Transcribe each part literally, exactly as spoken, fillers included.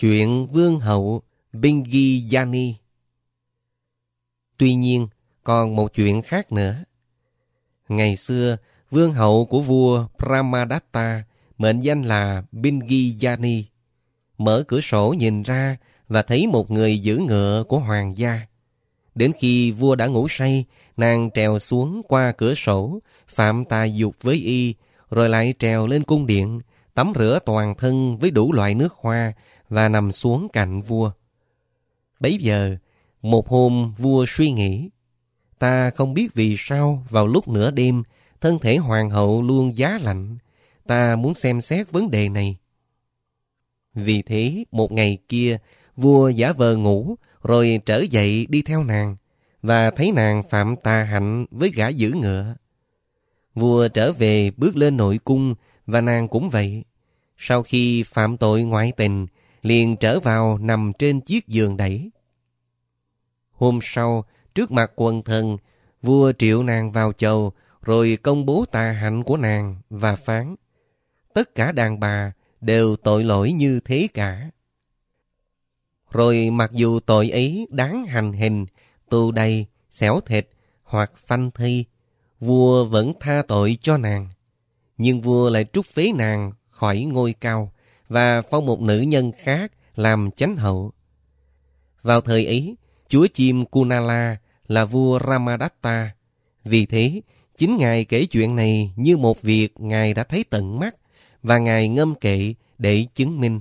chuyện vương hậu Bingijani. Tuy nhiên, còn một chuyện khác nữa. Ngày xưa, vương hậu của vua Brahmadatta, mệnh danh là Bingijani, mở cửa sổ nhìn ra và thấy một người giữ ngựa của hoàng gia. Đến khi vua đã ngủ say, nàng trèo xuống qua cửa sổ, phạm tà dục với y, rồi lại trèo lên cung điện, tắm rửa toàn thân với đủ loại nước hoa và nằm xuống cạnh vua. Bấy giờ, một hôm vua suy nghĩ, ta không biết vì sao vào lúc nửa đêm, thân thể hoàng hậu luôn giá lạnh, ta muốn xem xét vấn đề này. Vì thế, một ngày kia, vua giả vờ ngủ, rồi trở dậy đi theo nàng, và thấy nàng phạm tà hạnh với gã giữ ngựa. Vua trở về bước lên nội cung, và nàng cũng vậy. Sau khi phạm tội ngoại tình, liền trở vào nằm trên chiếc giường đẩy. Hôm sau, trước mặt quần thần, vua triệu nàng vào chầu, rồi công bố tà hạnh của nàng và phán, tất cả đàn bà đều tội lỗi như thế cả. Rồi mặc dù tội ấy đáng hành hình, tù đầy, xẻo thịt hoặc phanh thây, vua vẫn tha tội cho nàng. Nhưng vua lại trút phế nàng khỏi ngôi cao và phong một nữ nhân khác làm chánh hậu. Vào thời ấy, chúa chim Kunala là vua Ramadatta. Vì thế, chính ngài kể chuyện này như một việc ngài đã thấy tận mắt, và ngài ngâm kệ để chứng minh.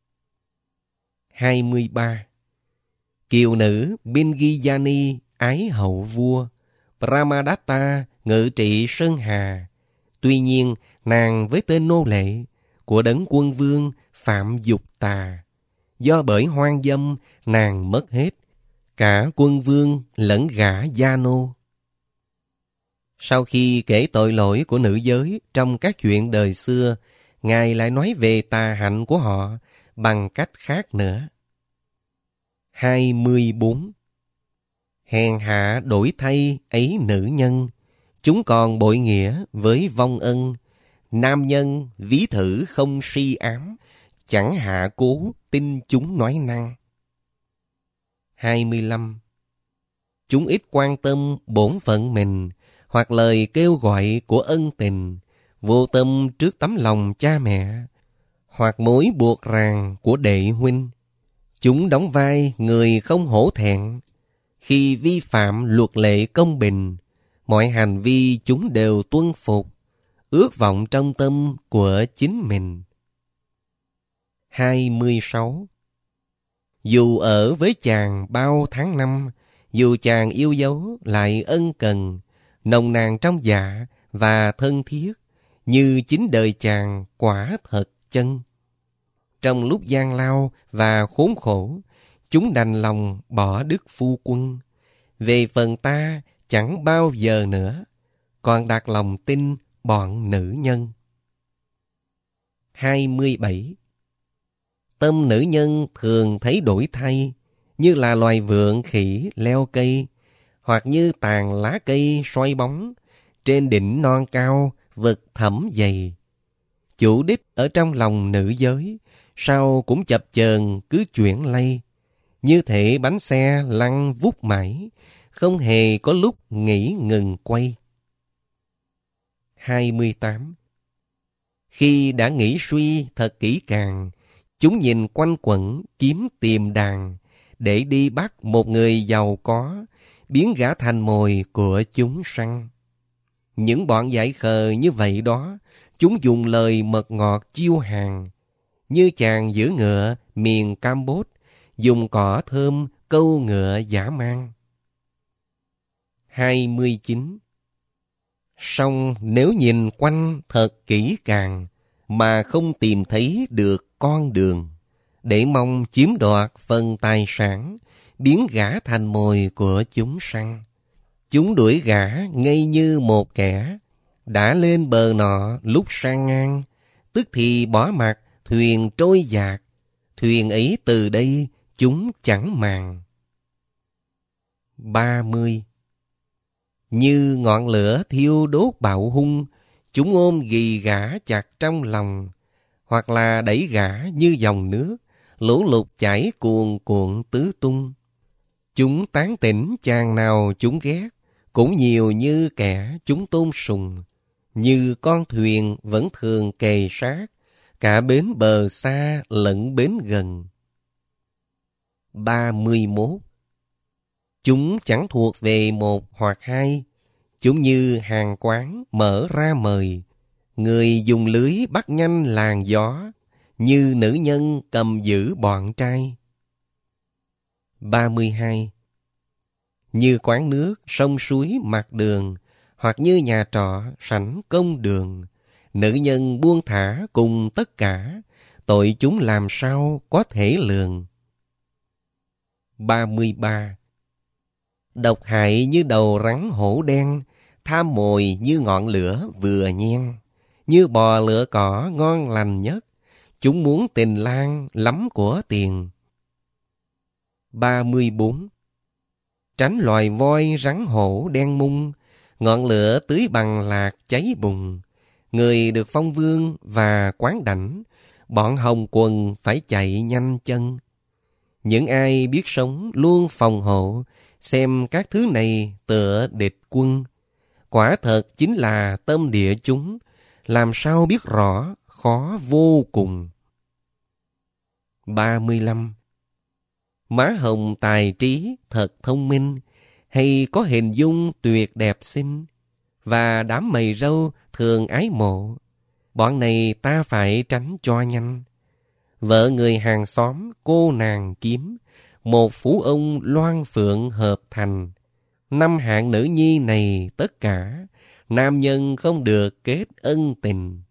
hai mươi ba. Kiều nữ Bingijani ái hậu vua, Brahmadatta ngự trị Sơn Hà. Tuy nhiên, nàng với tên nô lệ của đấng quân vương phạm dục tà. Do bởi hoang dâm, nàng mất hết, cả quân vương lẫn gã gia nô. Sau khi kể tội lỗi của nữ giới trong các chuyện đời xưa, ngài lại nói về tà hạnh của họ bằng cách khác nữa. hai mươi bốn. Hèn hạ đổi thay ấy nữ nhân, chúng còn bội nghĩa với vong ân. Nam nhân ví thử không si ám, chẳng hạ cố tin chúng nói năng. hai mươi lăm. Chúng ít quan tâm bổn phận mình, hoặc lời kêu gọi của ân tình, vô tâm trước tấm lòng cha mẹ, hoặc mối buộc ràng của đệ huynh. Chúng đóng vai người không hổ thẹn. Khi vi phạm luật lệ công bình, mọi hành vi chúng đều tuân phục, ước vọng trong tâm của chính mình. hai mươi sáu. Dù ở với chàng bao tháng năm, dù chàng yêu dấu lại ân cần, nồng nàn trong dạ và thân thiết, như chính đời chàng quả thật chân. Trong lúc gian lao và khốn khổ, chúng đành lòng bỏ đức phu quân. Về phần ta chẳng bao giờ nữa, còn đặt lòng tin bọn nữ nhân. hai mươi bảy. Tâm nữ nhân thường thấy đổi thay, như là loài vượn khỉ leo cây, hoặc như tàn lá cây soi bóng, trên đỉnh non cao vực thẳm dày. Chủ đích ở trong lòng nữ giới, sao cũng chập chờn cứ chuyển lay, như thể bánh xe lăn vút mãi, không hề có lúc nghỉ ngừng quay. hai mươi tám. Khi đã nghĩ suy thật kỹ càng, chúng nhìn quanh quẩn kiếm tìm đàn, để đi bắt một người giàu có, biến gã thành mồi của chúng săn. Những bọn dại khờ như vậy đó, chúng dùng lời mật ngọt chiêu hàng, như chàng giữ ngựa miền Campuchia, dùng cỏ thơm câu ngựa dã man. hai mươi chín. Song nếu nhìn quanh thật kỹ càng, mà không tìm thấy được con đường, để mong chiếm đoạt phần tài sản, biến gã thành mồi của chúng săn. Chúng đuổi gã ngay như một kẻ, đã lên bờ nọ lúc sang ngang, tức thì bỏ mặc thuyền trôi dạt, thuyền ấy từ đây chúng chẳng màng. ba mươi. Như ngọn lửa thiêu đốt bạo hung, chúng ôm ghì gã chặt trong lòng, hoặc là đẩy gã như dòng nước, lũ lụt chảy cuồn cuộn tứ tung. Chúng tán tỉnh chàng nào chúng ghét, cũng nhiều như kẻ chúng tôn sùng. Như con thuyền vẫn thường kề sát, cả bến bờ xa lẫn bến gần. ba mươi mốt. Chúng chẳng thuộc về một hoặc hai, chúng như hàng quán mở ra mời. Người dùng lưới bắt nhanh làn gió, như nữ nhân cầm giữ bọn trai. ba mươi hai. Như quán nước, sông suối, mặt đường, hoặc như nhà trọ, sảnh công đường. Nữ nhân buông thả cùng tất cả, tội chúng làm sao có thể lường. ba mươi ba. Độc hại như đầu rắn hổ đen, tham mồi như ngọn lửa vừa nhen. Như bò lửa cỏ ngon lành nhất, chúng muốn tình lang lắm của tiền. ba mươi bốn. Tránh loài voi rắn hổ đen mung, ngọn lửa tưới bằng lạc cháy bùng. Người được phong vương và quán đảnh, bọn hồng quần phải chạy nhanh chân. Những ai biết sống luôn phòng hộ, xem các thứ này tựa địch quân. Quả thật chính là tâm địa chúng, làm sao biết rõ, khó vô cùng. ba mươi lăm. Má hồng tài trí thật thông minh, hay có hình dung tuyệt đẹp xinh, và đám mày râu thường ái mộ. Bọn này ta phải tránh cho nhanh. Vợ người hàng xóm cô nàng kiếm, một phú ông loan phượng hợp thành. Năm hạng nữ nhi này tất cả, nam nhân không được kết ân tình.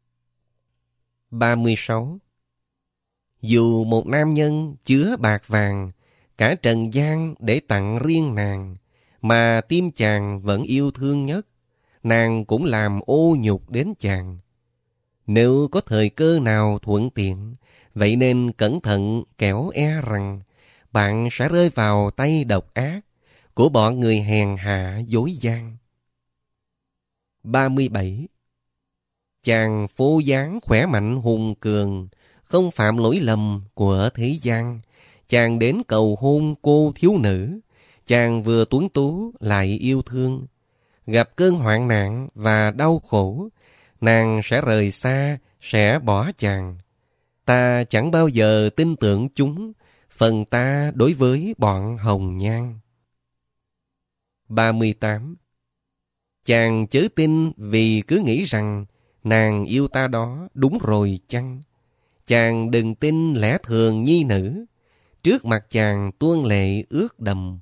ba mươi sáu. Dù một nam nhân chứa bạc vàng, cả trần gian để tặng riêng nàng, mà tim chàng vẫn yêu thương nhất, nàng cũng làm ô nhục đến chàng. Nếu có thời cơ nào thuận tiện, vậy nên cẩn thận kẻo e rằng bạn sẽ rơi vào tay độc ác của bọn người hèn hạ dối gian. ba mươi bảy. Chàng phô dáng khỏe mạnh hùng cường, không phạm lỗi lầm của thế gian. Chàng đến cầu hôn cô thiếu nữ, chàng vừa tuấn tú lại yêu thương. Gặp cơn hoạn nạn và đau khổ, nàng sẽ rời xa, sẽ bỏ chàng. Ta chẳng bao giờ tin tưởng chúng, phần ta đối với bọn hồng nhan. ba mươi tám. Chàng chớ tin vì cứ nghĩ rằng nàng yêu ta đó đúng rồi chăng? Chàng đừng tin lẽ thường nhi nữ, trước mặt chàng tuôn lệ ướt đầm.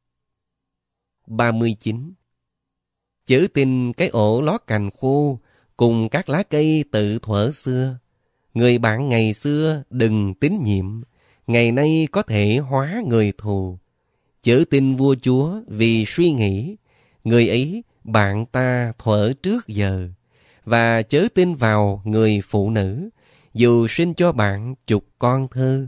ba mươi chín. Chớ tin cái ổ lót cành khô cùng các lá cây tự thuở xưa. Người bạn ngày xưa đừng tín nhiệm, ngày nay có thể hóa người thù. Chớ tin vua chúa vì suy nghĩ, người ấy bạn ta thuở trước giờ. Và chớ tin vào người phụ nữ, dù sinh cho bạn chục con thơ.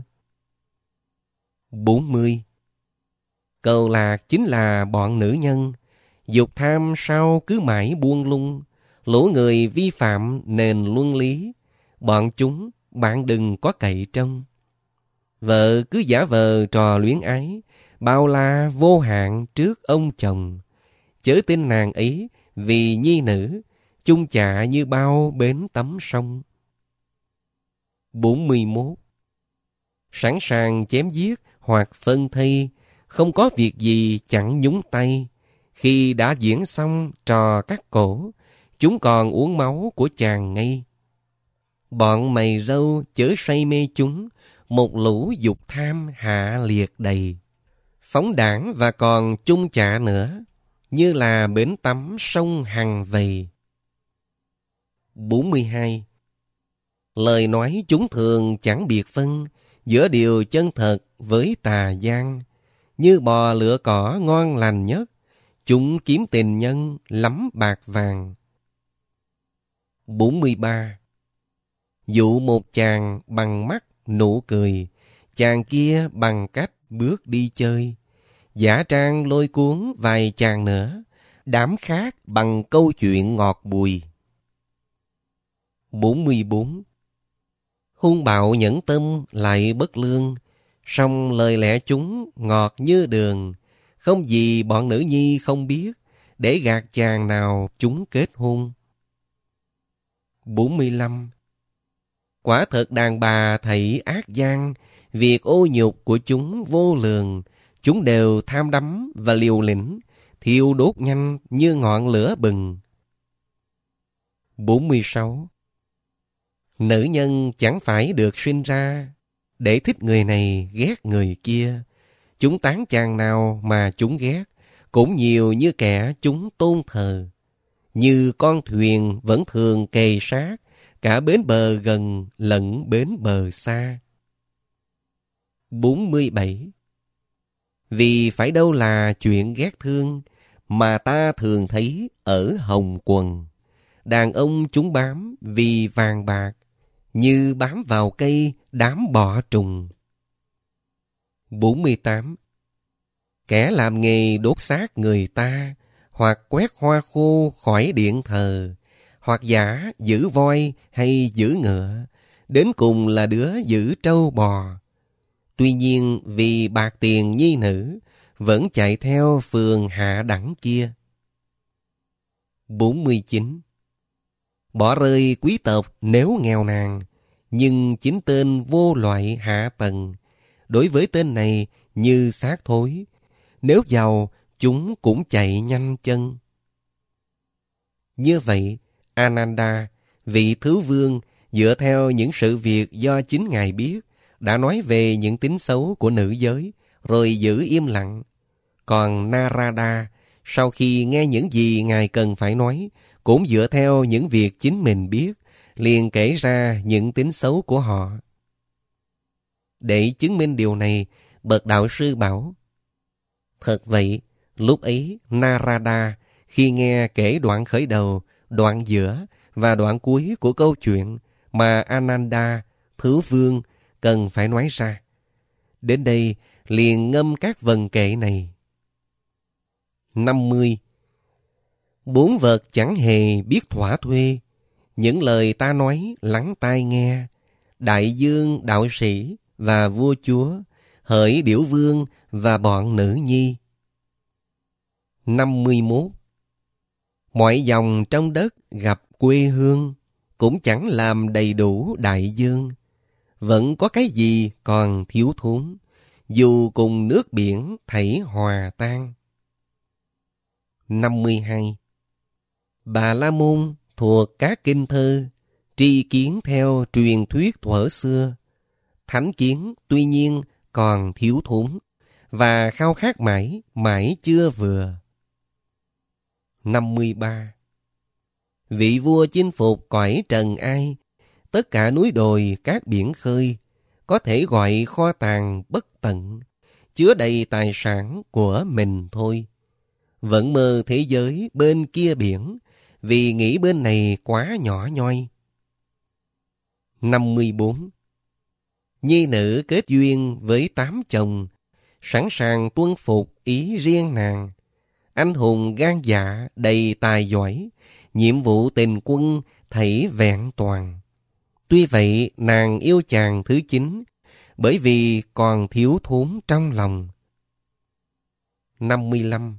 bốn mươi. Cầu lạc chính là bọn nữ nhân, dục tham sao cứ mãi buông lung, lũ người vi phạm nền luân lý, bọn chúng bạn đừng có cậy trông. Vợ cứ giả vờ trò luyến ái, bao la vô hạn trước ông chồng. Chớ tin nàng ấy vì nhi nữ, chung chạ như bao bến tắm sông. bốn mươi mốt. Sẵn sàng chém giết hoặc phân thây, không có việc gì chẳng nhúng tay. Khi đã diễn xong trò cắt cổ, chúng còn uống máu của chàng ngay. Bọn mày râu chớ say mê chúng, một lũ dục tham hạ liệt đầy. Phóng đảng và còn chung chạ nữa, như là bến tắm sông hằng vầy. bốn mươi hai. Lời nói chúng thường chẳng biệt phân giữa điều chân thật với tà gian. Như bò lựa cỏ ngon lành nhất, chúng kiếm tình nhân lắm bạc vàng. bốn mươi ba. Dụ một chàng bằng mắt nụ cười, chàng kia bằng cách bước đi chơi. Giả trang lôi cuốn vài chàng nữa, đám khác bằng câu chuyện ngọt bùi. bốn mươi bốn. Hung bạo nhẫn tâm lại bất lương, song lời lẽ chúng ngọt như đường. Không gì bọn nữ nhi không biết, để gạt chàng nào chúng kết hôn. bốn mươi lăm. Quả thật đàn bà thảy ác gian, việc ô nhục của chúng vô lường. Chúng đều tham đắm và liều lĩnh, thiêu đốt nhanh như ngọn lửa bừng. bốn mươi sáu. Nữ nhân chẳng phải được sinh ra để thích người này ghét người kia. Chúng tán chàng nào mà chúng ghét, cũng nhiều như kẻ chúng tôn thờ. Như con thuyền vẫn thường kề sát, cả bến bờ gần lẫn bến bờ xa. bốn mươi bảy. Vì phải đâu là chuyện ghét thương, mà ta thường thấy ở Hồng Quần. Đàn ông chúng bám vì vàng bạc, như bám vào cây đám bọ trùng. bốn mươi tám. Kẻ làm nghề đốt xác người ta, hoặc quét hoa khô khỏi điện thờ, hoặc giả giữ voi hay giữ ngựa, đến cùng là đứa giữ trâu bò. Tuy nhiên vì bạc tiền nhi nữ, vẫn chạy theo phường hạ đẳng kia. bốn mươi chín. Bỏ rơi quý tộc nếu nghèo nàn, nhưng chính tên vô loại hạ tầng. Đối với tên này như xác thối, nếu giàu chúng cũng chạy nhanh chân. Như vậy, Ananda, vị thứ vương, dựa theo những sự việc do chính Ngài biết, đã nói về những tính xấu của nữ giới, rồi giữ im lặng. Còn Narada, sau khi nghe những gì Ngài cần phải nói, cũng dựa theo những việc chính mình biết, liền kể ra những tính xấu của họ. Để chứng minh điều này, bậc đạo sư bảo: thật vậy, lúc ấy Narada, khi nghe kể đoạn khởi đầu, đoạn giữa và đoạn cuối của câu chuyện mà Ananda, thứ vương, cần phải nói ra, đến đây liền ngâm các vần kệ này. năm mươi. Bốn vật chẳng hề biết thỏa thuê, những lời ta nói lắng tai nghe. Đại dương đạo sĩ và vua chúa, hỡi điểu vương và bọn nữ nhi. năm mươi mốt. Mọi dòng trong đất gặp quê hương, cũng chẳng làm đầy đủ đại dương. Vẫn có cái gì còn thiếu thốn, dù cùng nước biển thảy hòa tan. năm mươi hai. Bà La Môn thuộc các kinh thơ, tri kiến theo truyền thuyết thuở xưa. Thánh kiến tuy nhiên còn thiếu thốn, và khao khát mãi, mãi chưa vừa. năm mươi ba. Vị vua chinh phục cõi trần ai, tất cả núi đồi các biển khơi, có thể gọi kho tàng bất tận, chứa đầy tài sản của mình thôi. Vẫn mơ thế giới bên kia biển, vì nghĩ bên này quá nhỏ nhoi. năm mươi bốn. Nhi nữ kết duyên với tám chồng, sẵn sàng tuân phục ý riêng nàng. Anh hùng gan dạ đầy tài giỏi, nhiệm vụ tình quân thảy vẹn toàn. Tuy vậy nàng yêu chàng thứ chín, bởi vì còn thiếu thốn trong lòng. năm mươi lăm.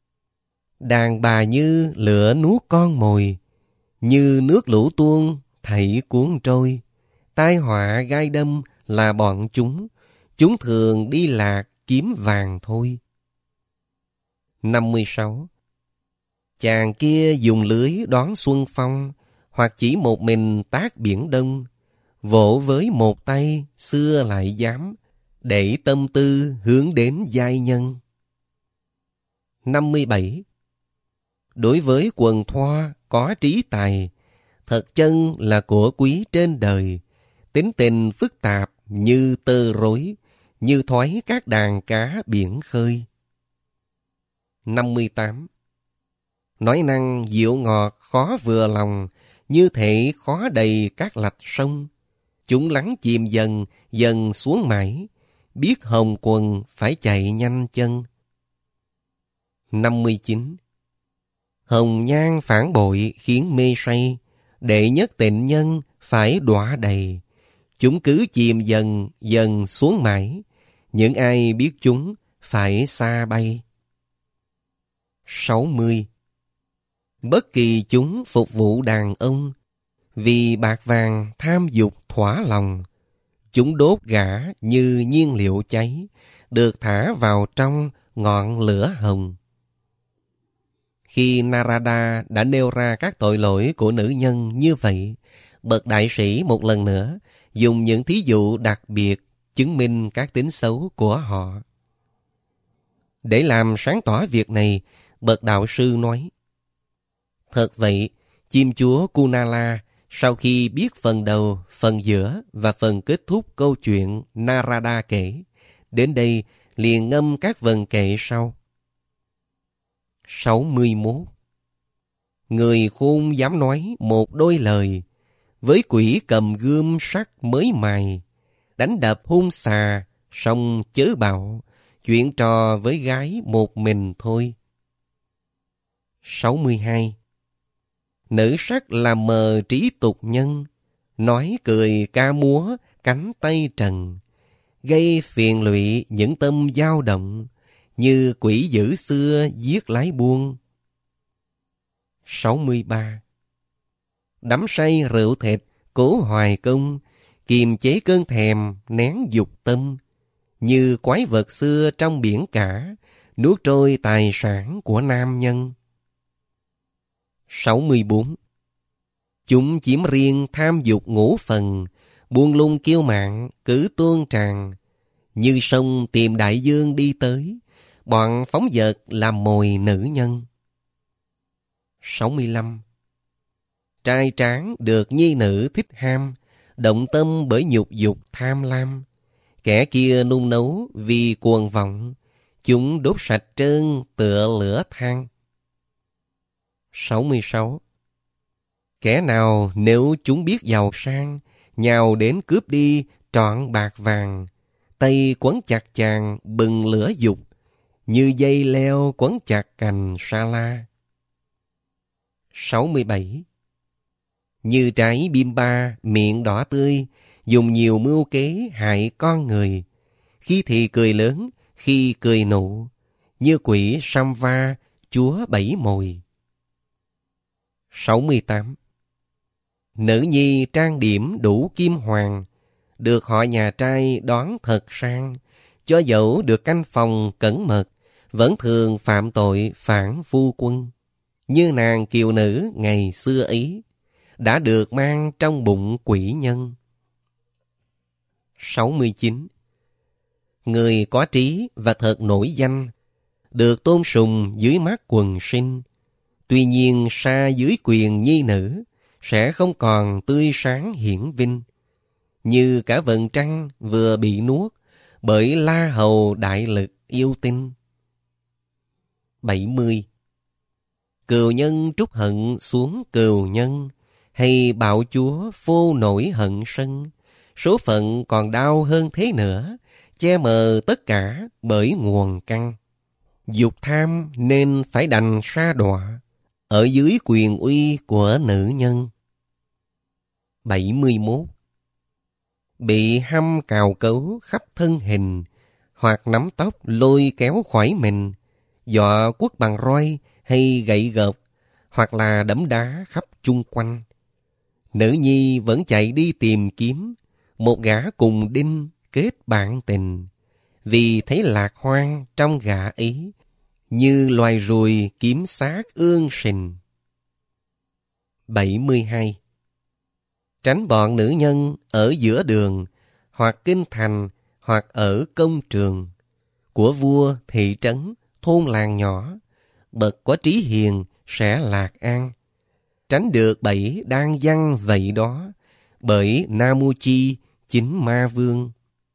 Đàn bà như lửa nuốt con mồi, như nước lũ tuôn thảy cuốn trôi. Tai họa gai đâm là bọn chúng, chúng thường đi lạc kiếm vàng thôi. năm mươi sáu. Chàng kia dùng lưới đón xuân phong, hoặc chỉ một mình tác biển đông, vỗ với một tay xưa lại dám, để tâm tư hướng đến giai nhân. năm mươi bảy. Đối với quần thoa có trí tài, thật chân là của quý trên đời. Tính tình phức tạp như tơ rối, như thoái các đàn cá biển khơi. năm mươi tám. Nói năng dịu ngọt khó vừa lòng, như thể khó đầy các lạch sông. Chúng lắng chìm dần, dần xuống mãi, biết hồng quần phải chạy nhanh chân. năm mươi chín. Hồng nhan phản bội khiến mê say, đệ nhất tịnh nhân phải đọa đầy. chúng cứ chìm dần dần xuống mãi. Những ai biết chúng phải xa bay. sáu mươi. Bất kỳ chúng phục vụ đàn ông, vì bạc vàng tham dục thỏa lòng. Chúng đốt gã như nhiên liệu cháy, được thả vào trong ngọn lửa hồng. Khi Narada đã nêu ra các tội lỗi của nữ nhân như vậy, bậc đại sĩ một lần nữa dùng những thí dụ đặc biệt chứng minh các tính xấu của họ. Để làm sáng tỏ việc này, bậc đạo sư nói: thật vậy, chim chúa Kunala sau khi biết phần đầu, phần giữa và phần kết thúc câu chuyện Narada kể, đến đây liền ngâm các vần kệ sau. sáu mươi mốt. Người khôn dám nói một đôi lời, với quỷ cầm gươm sắt mới mài, đánh đập hung xà, song chớ bạo, chuyện trò với gái một mình thôi. sáu mươi hai. Nữ sắc làm mờ trí tục nhân, nói cười ca múa cánh tay trần, gây phiền lụy những tâm dao động, như quỷ dữ xưa giết lái buôn. sáu mươi ba. Đắm say rượu thịt cố hoài công, kiềm chế cơn thèm nén dục tâm, như quái vật xưa trong biển cả, nuốt trôi tài sản của nam nhân. sáu mươi bốn. Chúng chiếm riêng tham dục ngũ phần, buông lung kiêu mạn cứ tuôn tràn, như sông tìm đại dương đi tới, bọn phóng dật làm mồi nữ nhân. sáu mươi lăm. Trai tráng được nhi nữ thích ham, động tâm bởi nhục dục tham lam, kẻ kia nung nấu vì cuồng vọng, chúng đốt sạch trơn tựa lửa than. sáu mươi sáu. Kẻ nào nếu chúng biết giàu sang, nhào đến cướp đi trọn bạc vàng, tay quấn chặt chàng bừng lửa dục, như dây leo quấn chặt cành sa la. sáu mươi bảy. Như trái bim ba miệng đỏ tươi, dùng nhiều mưu kế hại con người, khi thì cười lớn, khi cười nụ, như quỷ Samva chúa bảy mồi. sáu mươi tám. Nữ nhi trang điểm đủ kim hoàng, được họ nhà trai đón thật sang, cho dẫu được canh phòng cẩn mật, vẫn thường phạm tội phản phu quân, như nàng kiều nữ ngày xưa ấy, đã được mang trong bụng quỷ nhân. sáu mươi chín. Người có trí và thật nổi danh, được tôn sùng dưới mắt quần sinh, tuy nhiên xa dưới quyền nhi nữ, sẽ không còn tươi sáng hiển vinh, như cả vầng trăng vừa bị nuốt bởi la hầu đại lực yêu tinh. bảy mươi. Cừu nhân trút hận xuống cừu nhân, hay bạo chúa phô nổi hận sân, số phận còn đau hơn thế nữa, che mờ tất cả bởi nguồn căn. Dục tham nên phải đành sa đọa, ở dưới quyền uy của nữ nhân. bảy mươi mốt. Bị hăm cào cấu khắp thân hình, hoặc nắm tóc lôi kéo khỏi mình, dọa quất bằng roi hay gậy gộc, hoặc là đấm đá khắp chung quanh. Nữ nhi vẫn chạy đi tìm kiếm, một gã cùng đinh kết bạn tình, vì thấy lạc hoang trong gã ấy, như loài ruồi kiếm xác ương sình. bảy mươi hai. Tránh bọn nữ nhân ở giữa đường, hoặc kinh thành, hoặc ở công trường, của vua, thị trấn, thôn làng nhỏ, bậc có trí hiền sẽ lạc an. Tránh được bẫy đang giăng vậy đó, bởi Namuchi chính ma vương.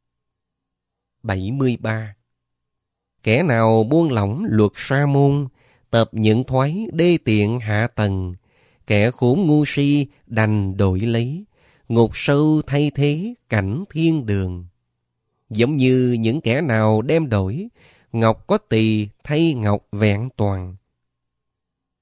bảy mươi ba. Kẻ nào buông lỏng luật sa môn, tập những thoái đê tiện hạ tầng, kẻ khốn ngu si đành đổi lấy, ngục sâu thay thế cảnh thiên đường. Giống như những kẻ nào đem đổi, ngọc có tỳ thay ngọc vẹn toàn.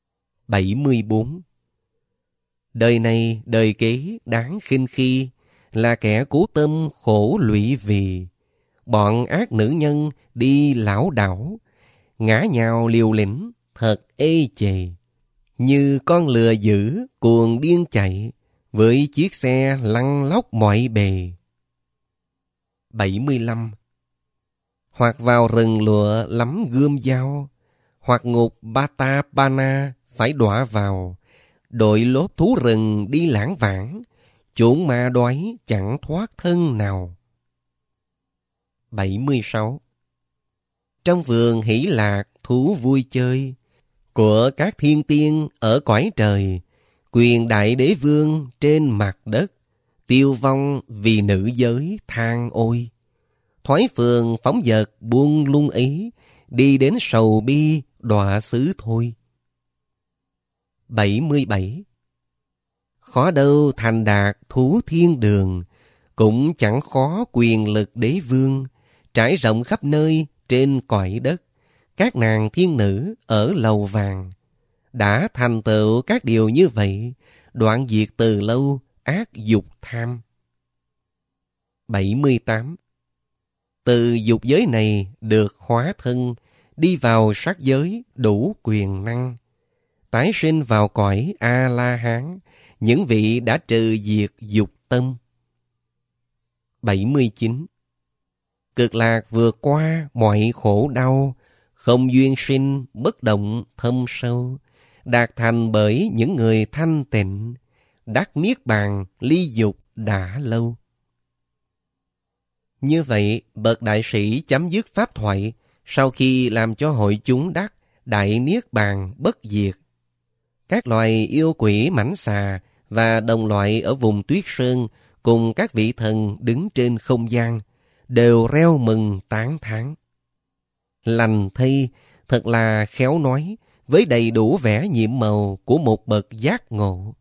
bảy mươi bốn. Đời này đời kế đáng khinh khi, là kẻ cố tâm khổ lụy vì. Bọn ác nữ nhân đi lảo đảo, ngã nhào liều lĩnh, thật ê chề. Như con lừa dữ cuồng điên chạy, với chiếc xe lăn lóc mọi bề. bảy mươi lăm. Hoặc vào rừng lụa lắm gươm dao, hoặc ngục Batapana phải đọa vào, đội lốt thú rừng đi lãng vãng, chốn ma đói chẳng thoát thân nào. bảy mươi sáu. Trong vườn hỷ lạc thú vui chơi, của các thiên tiên ở cõi trời, quyền đại đế vương trên mặt đất, tiêu vong vì nữ giới than ôi. Thoái phường phóng dật buông lung ý, đi đến sầu bi đọa xứ thôi. bảy mươi bảy. Khó đâu thành đạt thú thiên đường, cũng chẳng khó quyền lực đế vương, trải rộng khắp nơi trên cõi đất. Các nàng thiên nữ ở lầu vàng, đã thành tựu các điều như vậy, đoạn diệt từ lâu ác dục tham. bảy mươi tám. Từ dục giới này được hóa thân, đi vào sắc giới đủ quyền năng, tái sinh vào cõi A-la-hán, những vị đã trừ diệt dục tâm. bảy mươi chín. Cực lạc vượt qua mọi khổ đau, không duyên sinh bất động thâm sâu, đạt thành bởi những người thanh tịnh, đắc niết bàn ly dục đã lâu. Như vậy, bậc đại sĩ chấm dứt pháp thoại sau khi làm cho hội chúng đắc đại niết bàn bất diệt. Các loài yêu quỷ mãnh xà và đồng loại ở vùng tuyết sơn cùng các vị thần đứng trên không gian đều reo mừng tán thán. Lành thay, thật là khéo nói, với đầy đủ vẻ nhiệm màu của một bậc giác ngộ.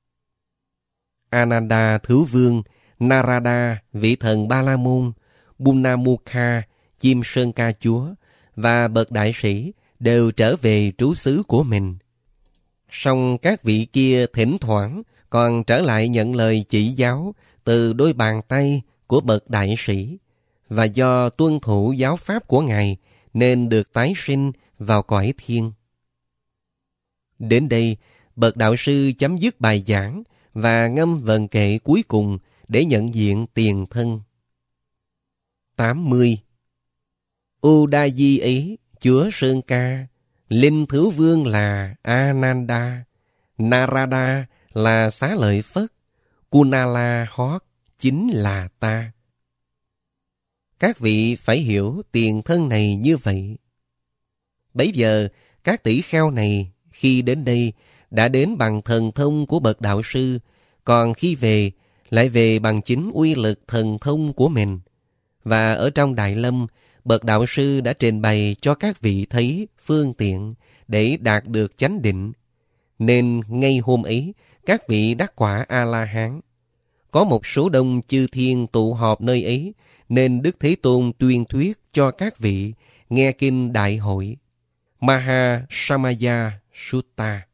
Ananda Thứ Vương, Narada, vị thần Ba La Môn, Bunamukha, chim sơn ca chúa và bậc đại sĩ đều trở về trú xứ của mình. Song các vị kia thỉnh thoảng còn trở lại nhận lời chỉ giáo từ đôi bàn tay của bậc đại sĩ, và do tuân thủ giáo pháp của Ngài nên được tái sinh vào cõi thiên. Đến đây, bậc đạo sư chấm dứt bài giảng và ngâm vần kệ cuối cùng để nhận diện tiền thân. tám mươi. Udayi ấy, chúa Sơn Ca, linh thứ vương là Ananda, Narada là Xá Lợi Phất, Kunala Hót chính là ta. Các vị phải hiểu tiền thân này như vậy. Bấy giờ, các tỷ kheo này khi đến đây đã đến bằng thần thông của bậc đạo sư, còn khi về lại về bằng chính uy lực thần thông của mình. Và ở trong Đại Lâm, bậc đạo sư đã trình bày cho các vị thấy phương tiện để đạt được chánh định. Nên ngay hôm ấy, các vị đắc quả A-la-hán. Có một số đông chư thiên tụ họp nơi ấy, nên Đức Thế Tôn tuyên thuyết cho các vị nghe kinh đại hội Maha Samaya Sutta.